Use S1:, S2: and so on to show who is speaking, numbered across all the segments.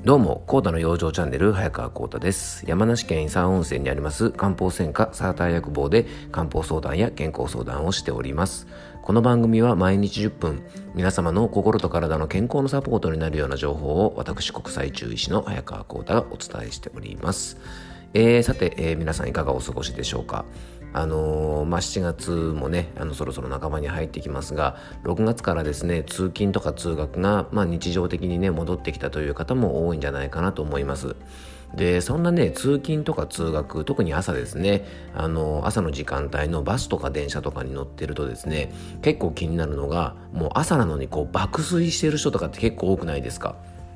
S1: どうも、コータの養生チャンネル、早川コータです。山梨県伊佐温泉にあります漢方専科サーター薬房で漢方相談や健康相談をしております。この番組は毎日10分、皆様の心と体の健康のサポートになるような情報を私、国際中医師の早川コータがお伝えしております。さて、皆さんいかがお過ごしでしょうか。7月もねそろそろ半ばに入ってきますが、6月からですね通勤とか通学が、日常的にね戻ってきたという方も多いんじゃないかなと思います。でそんなね通勤とか通学、特に朝ですね朝の時間帯のバスとか電車とかに乗ってるとですね、結構気になるのが、もう朝なのに爆睡してる人とかって結構多くないですか。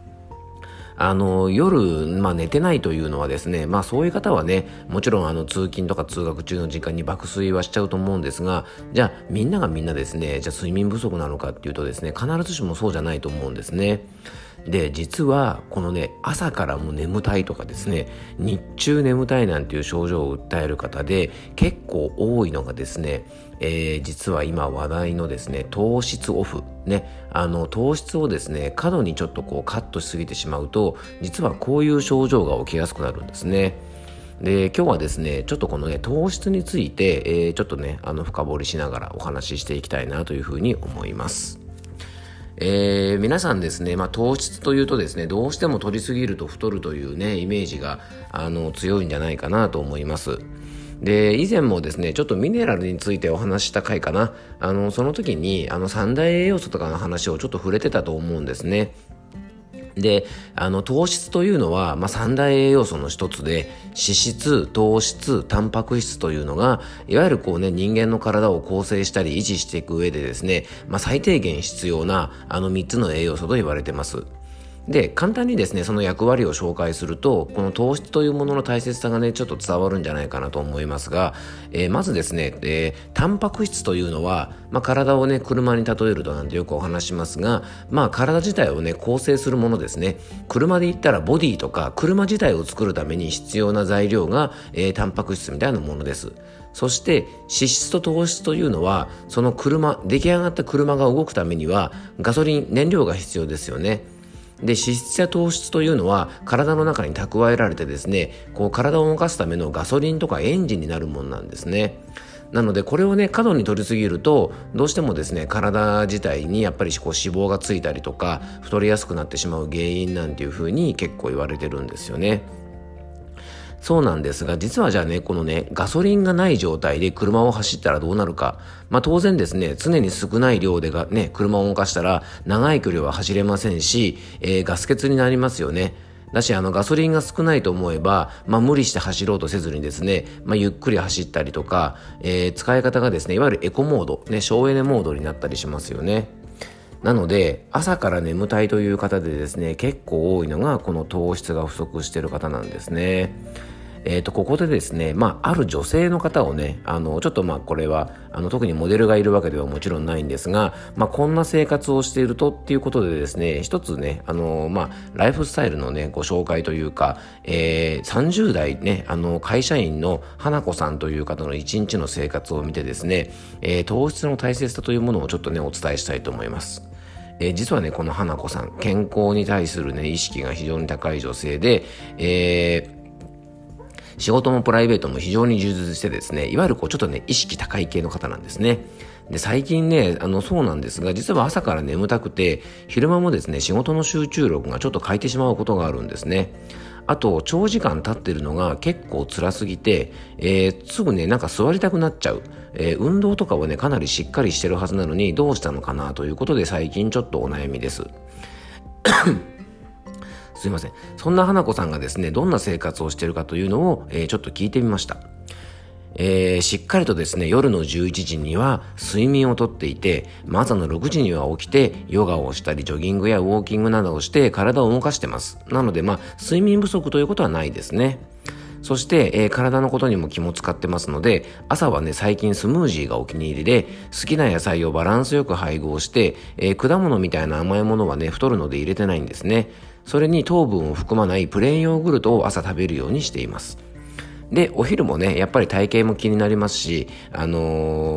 S1: 夜、寝てないというのはですね、そういう方はね、もちろん通勤とか通学中の時間に爆睡はしちゃうと思うんですが、じゃあみんながみんなですね、じゃあ睡眠不足なのかっていうとですね、必ずしもそうじゃないと思うんですね。で実はこのね、朝からも眠たいとかですね、日中眠たいなんていう症状を訴える方で結構多いのがですね、実は今話題のですね糖質オフね、糖質をですね過度にちょっとカットしすぎてしまうと、実はこういう症状が起きやすくなるんですね。で今日はですねちょっとこのね糖質について、ちょっとね深掘りしながらお話ししていきたいなというふうに思います。皆さんですね、糖質というとですね、どうしても摂りすぎると太るというねイメージが強いんじゃないかなと思います。で以前もですねちょっとミネラルについてお話した回かな、その時に三大栄養素とかの話をちょっと触れてたと思うんですね。で糖質というのは、三大栄養素の一つで、脂質、糖質、タンパク質というのがいわゆる人間の体を構成したり維持していく上でですね、最低限必要な3つの栄養素と言われてます。で簡単にですねその役割を紹介すると、この糖質というものの大切さがねちょっと伝わるんじゃないかなと思いますが、まずですね、タンパク質というのは、体をね車に例えるとなんてよくお話しますが、体自体をね構成するものですね。車で言ったらボディとか車自体を作るために必要な材料が、タンパク質みたいなものです。そして脂質と糖質というのは、その出来上がった車が動くためにはガソリン、燃料が必要ですよね。で脂質や糖質というのは体の中に蓄えられてですね、体を動かすためのガソリンとかエンジンになるものなんですね。なのでこれをね過度に摂りすぎると、どうしてもですね体自体にやっぱり脂肪がついたりとか太りやすくなってしまう原因なんていう風に結構言われてるんですよね。そうなんですが、実はじゃあねこのねガソリンがない状態で車を走ったらどうなるか。当然ですね、常に少ない量で車を動かしたら長い距離は走れませんし、ガス欠になりますよね。だしガソリンが少ないと思えば、無理して走ろうとせずにですね、ゆっくり走ったりとか、使い方がですねいわゆるエコモード、省エネモードになったりしますよね。なので朝から眠たいという方でですね結構多いのがこの糖質が不足している方なんですね。ここでですね、ある女性の方をね、ちょっとこれは特にモデルがいるわけではもちろんないんですが、こんな生活をしているとっていうことでですね、一つね、ライフスタイルのねご紹介というか、30代ね会社員の花子さんという方の一日の生活を見てですね、糖質の大切さというものをちょっとねお伝えしたいと思います。実はねこの花子さん、健康に対するね意識が非常に高い女性で、仕事もプライベートも非常に充実してですね、いわゆるちょっとね意識高い系の方なんですね。で最近ねそうなんですが、実は朝から眠たくて昼間もですね仕事の集中力がちょっと欠いてしまうことがあるんですね。あと長時間立ってるのが結構辛すぎて、すぐね座りたくなっちゃう、運動とかはねかなりしっかりしてるはずなのにどうしたのかなということで、最近ちょっとお悩みですすいません。そんな花子さんがですねどんな生活をしているかというのを、ちょっと聞いてみました。しっかりとですね夜の11時には睡眠をとっていて、朝の6時には起きてヨガをしたりジョギングやウォーキングなどをして体を動かしてます。なので睡眠不足ということはないですね。そして、体のことにも気も使ってますので、朝はね最近スムージーがお気に入りで、好きな野菜をバランスよく配合して、果物みたいな甘いものはね太るので入れてないんですね。それに糖分を含まないプレーンヨーグルトを朝食べるようにしています。でお昼もねやっぱり体型も気になりますし、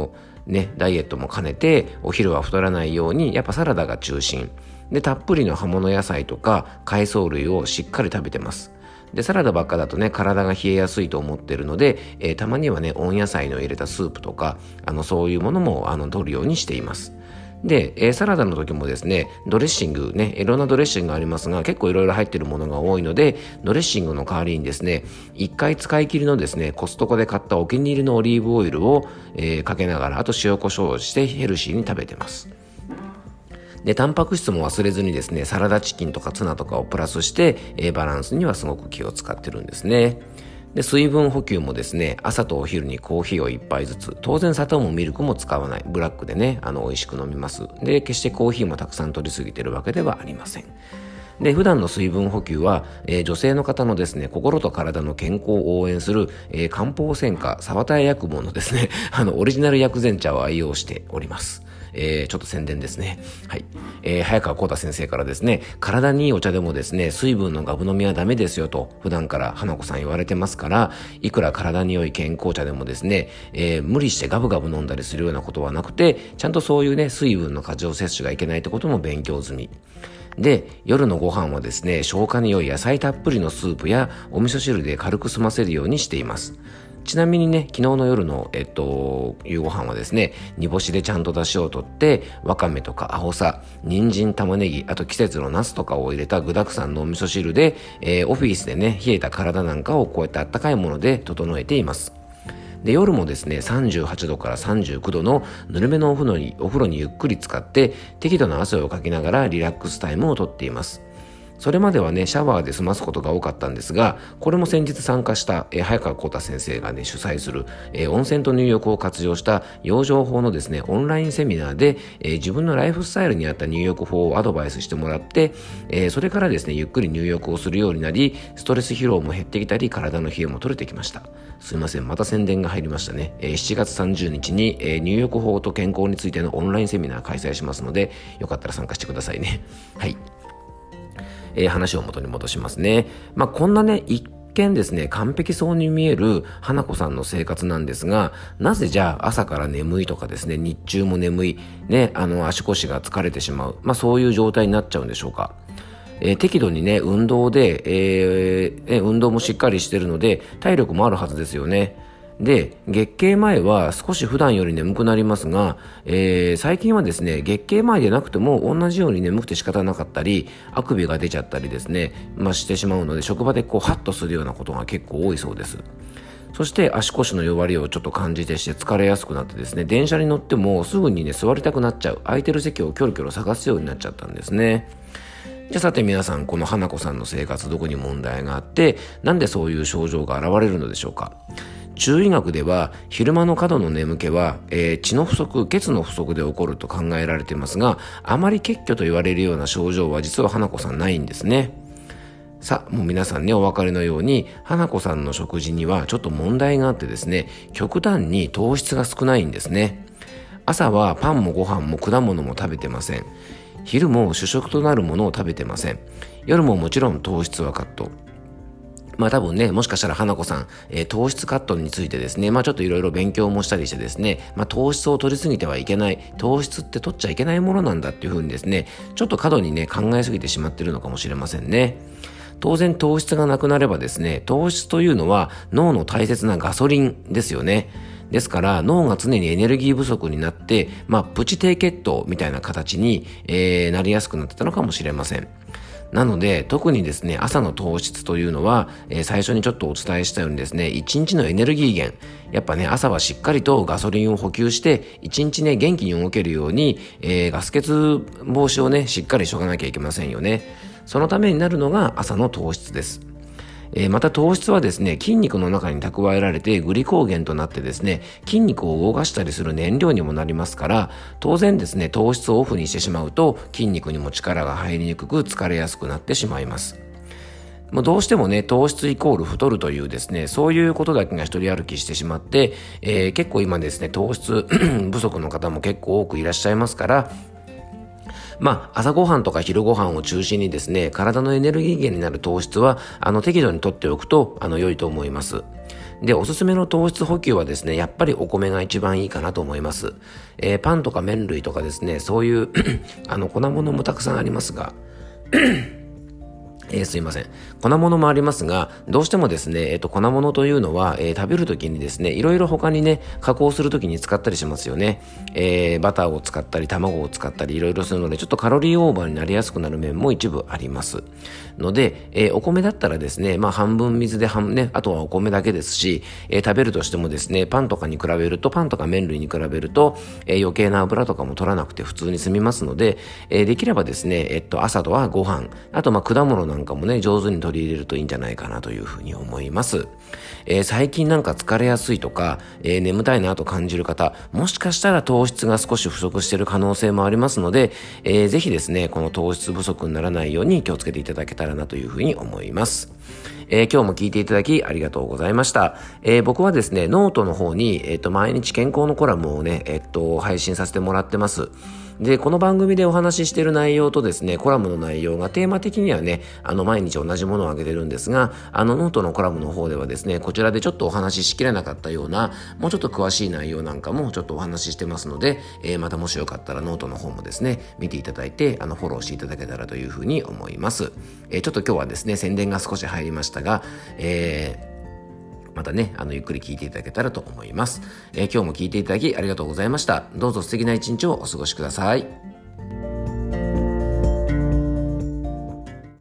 S1: ね、ダイエットも兼ねてお昼は太らないようにやっぱサラダが中心で、たっぷりの葉物野菜とか海藻類をしっかり食べてます。でサラダばっかだとね体が冷えやすいと思ってるので、たまにはね温野菜の入れたスープとかそういうものも取るようにしています。で、サラダの時もですねドレッシングね、いろんなドレッシングがありますが結構いろいろ入ってるものが多いので、ドレッシングの代わりにですね1回使い切りのですねコストコで買ったお気に入りのオリーブオイルを、かけながら、あと塩コショウをしてヘルシーに食べてます。でタンパク質も忘れずにですねサラダチキンとかツナとかをプラスして、バランスにはすごく気を使ってるんですね。で水分補給もですね朝とお昼にコーヒーを1杯ずつ、当然砂糖もミルクも使わないブラックでね美味しく飲みます。で決してコーヒーもたくさん取りすぎてるわけではありません。で普段の水分補給は、女性の方のですね心と体の健康を応援する、漢方専科沢田屋薬房のですねオリジナル薬膳茶を愛用しております。ちょっと宣伝ですね。はい。早川幸太先生からですね、体にいいお茶でもですね、水分のガブ飲みはダメですよと、普段から花子さん言われてますから、いくら体に良い健康茶でもですね、無理してガブガブ飲んだりするようなことはなくて、ちゃんとそういうね、水分の過剰摂取がいけないってことも勉強済み。で、夜のご飯はですね、消化に良い野菜たっぷりのスープやお味噌汁で軽く済ませるようにしています。ちなみにね、昨日の夜の、夕ご飯はですね、煮干しでちゃんと出汁を取って、わかめとかアホサ、人参、玉ねぎ、あと季節のナスとかを入れた具沢山のお味噌汁で、オフィスでね、冷えた体なんかをこうやってあったかいもので整えています。で夜もですね38度から39度のぬるめのお風呂にゆっくり浸かって適度な汗をかきながらリラックスタイムをとっています。それまではねシャワーで済ますことが多かったんですが、これも先日参加した、早川幸太先生がね主催する、温泉と入浴を活用した養生法のですねオンラインセミナーで、自分のライフスタイルに合った入浴法をアドバイスしてもらって、それからですねゆっくり入浴をするようになり、ストレス疲労も減ってきたり体の冷えも取れてきました。すいません、また宣伝が入りましたね。7月30日に、入浴法と健康についてのオンラインセミナー開催しますので、よかったら参加してくださいね。はい。話を元に戻しますね。こんなね、一見ですね、完璧そうに見える花子さんの生活なんですが、なぜじゃあ朝から眠いとかですね、日中も眠い、ね、足腰が疲れてしまう、そういう状態になっちゃうんでしょうか。適度にね、運動で、運動もしっかりしてるので、体力もあるはずですよね。で、月経前は少し普段より眠くなりますが、最近はですね、月経前でなくても同じように眠くて仕方なかったり、あくびが出ちゃったりですね、してしまうので、職場でこうハッとするようなことが結構多いそうです。そして足腰の弱りをちょっと感じてして疲れやすくなってですね、電車に乗ってもすぐにね、座りたくなっちゃう。空いてる席をキョロキョロ探すようになっちゃったんですね。じゃあさて皆さん、この花子さんの生活どこに問題があって、なんでそういう症状が現れるのでしょうか。中医学では昼間の過度の眠気は、血の不足、血の不足で起こると考えられていますが、あまり血虚と言われるような症状は実は花子さんないんですね。さあ、もう皆さんねお分かりのように花子さんの食事にはちょっと問題があってですね、極端に糖質が少ないんですね。朝はパンもご飯も果物も食べてません。昼も主食となるものを食べてません。夜ももちろん糖質はカット。多分ね、もしかしたら花子さん、糖質カットについてですね、ちょっといろいろ勉強もしたりしてですね、糖質を取りすぎてはいけない、糖質って取っちゃいけないものなんだっていうふうにですね、ちょっと過度にね、考えすぎてしまっているのかもしれませんね。当然糖質がなくなればですね、糖質というのは脳の大切なガソリンですよね。ですから脳が常にエネルギー不足になって、プチ低血糖みたいな形に、なりやすくなってたのかもしれません。なので特にですね朝の糖質というのは、最初にちょっとお伝えしたようにですね一日のエネルギー源、やっぱね朝はしっかりとガソリンを補給して一日ね元気に動けるように、ガス欠防止をねしっかりしとかなきゃいけませんよね。そのためになるのが朝の糖質です。また糖質はですね筋肉の中に蓄えられてグリコーゲンとなってですね筋肉を動かしたりする燃料にもなりますから、当然ですね糖質をオフにしてしまうと筋肉にも力が入りにくく疲れやすくなってしまいます。もうどうしてもね糖質イコール太るというですねそういうことだけが一人歩きしてしまって、結構今ですね糖質不足の方も結構多くいらっしゃいますから、朝ごはんとか昼ごはんを中心にですね、体のエネルギー源になる糖質は、適度に取っておくと、良いと思います。 で、おすすめの糖質補給はですね、やっぱりお米が一番いいかなと思います。パンとか麺類とかですね、そういう粉物もたくさんありますが、すいません。粉物もありますが、どうしてもですね、粉物というのは、食べるときにですね、いろいろ他にね、加工するときに使ったりしますよね。バターを使ったり、卵を使ったり、いろいろするので、ちょっとカロリーオーバーになりやすくなる面も一部あります。ので、お米だったらですね、半分水であとはお米だけですし、食べるとしてもですね、パンとか麺類に比べると、余計な油とかも取らなくて普通に済みますので、できればですね、朝とはご飯、あと果物なんかもね、上手に取り入れるといいんじゃないかなというふうに思います。最近なんか疲れやすいとか、眠たいなと感じる方、もしかしたら糖質が少し不足している可能性もありますので、ぜひですね、この糖質不足にならないように気をつけていただけたらなというふうに思います。今日も聞いていただきありがとうございました。僕はですね、ノートの方に、毎日健康のコラムをね、配信させてもらってます。で、この番組でお話ししている内容とですね、コラムの内容がテーマ的にはね、毎日同じものをあげてるんですが、ノートのコラムの方ではですね、こちらでちょっとお話ししきれなかったような、もうちょっと詳しい内容なんかもちょっとお話ししてますので、またもしよかったらノートの方もですね、見ていただいて、フォローしていただけたらというふうに思います。ちょっと今日はですね、宣伝が少し入りましたが、またね、ゆっくり聞いていただけたらと思います。今日も聞いていただきありがとうございました。どうぞ素敵な一日をお過ごしください。